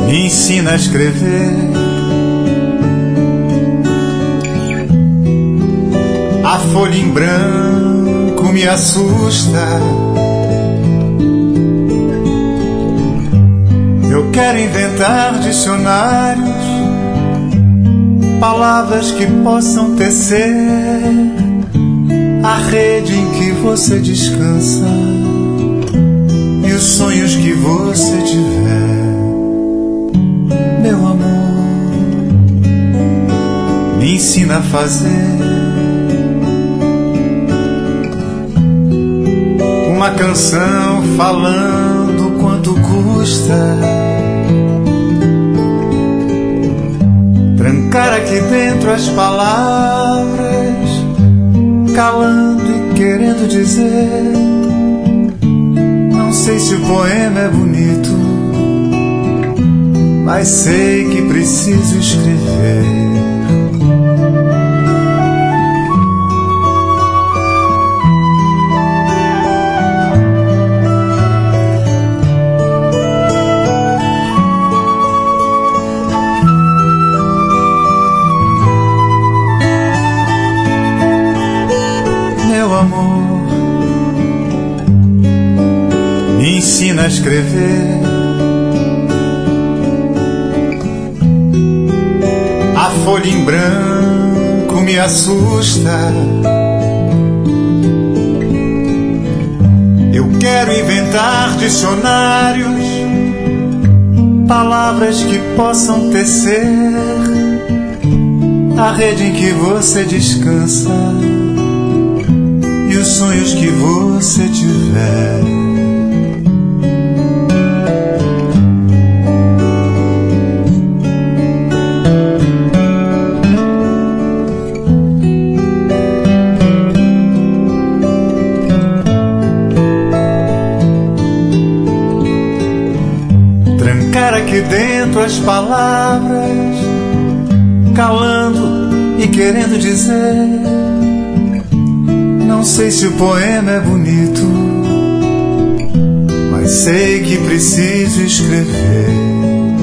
me ensina a escrever. A folha em branco me assusta. Eu quero inventar dicionários, palavras que possam tecer a rede em que você descansa e os sonhos que você tiver. Meu amor, me ensina a fazer uma canção falando quanto custa. Trancar aqui dentro as palavras, calando e querendo dizer. Não sei se o poema é bonito, mas sei que preciso escrever. Me ensina a escrever. A folha em branco me assusta. Eu quero inventar dicionários, palavras que possam tecer a rede em que você descansa e os sonhos que você tiver. Trancar aqui dentro as palavras, calando e querendo dizer. Não sei se o poema é bonito, mas sei que preciso escrever.